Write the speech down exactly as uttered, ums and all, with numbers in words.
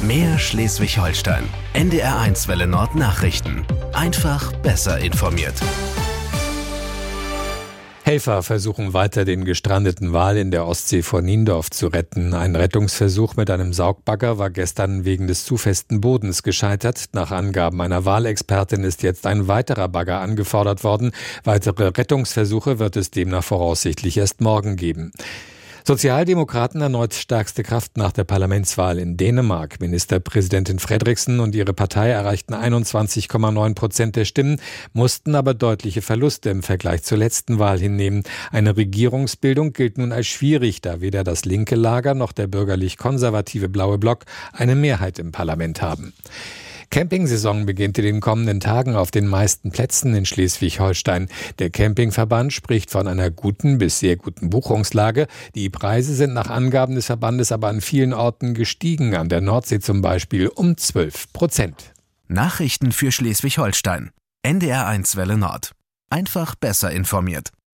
Mehr Schleswig-Holstein. N D R eins Welle Nord Nachrichten. Einfach besser informiert. Helfer versuchen weiter, den gestrandeten Wal in der Ostsee vor Niendorf zu retten. Ein Rettungsversuch mit einem Saugbagger war gestern wegen des zu festen Bodens gescheitert. Nach Angaben einer Walexpertin ist jetzt ein weiterer Bagger angefordert worden. Weitere Rettungsversuche wird es demnach voraussichtlich erst morgen geben. Sozialdemokraten erneut stärkste Kraft nach der Parlamentswahl in Dänemark. Ministerpräsidentin Frederiksen und ihre Partei erreichten einundzwanzig Komma neun Prozent der Stimmen, mussten aber deutliche Verluste im Vergleich zur letzten Wahl hinnehmen. Eine Regierungsbildung gilt nun als schwierig, da weder das linke Lager noch der bürgerlich-konservative Blaue Block eine Mehrheit im Parlament haben. Campingsaison beginnt in den kommenden Tagen auf den meisten Plätzen in Schleswig-Holstein. Der Campingverband spricht von einer guten bis sehr guten Buchungslage. Die Preise sind nach Angaben des Verbandes aber an vielen Orten gestiegen, an der Nordsee zum Beispiel um zwölf Prozent. Nachrichten für Schleswig-Holstein. N D R eins Welle Nord. Einfach besser informiert.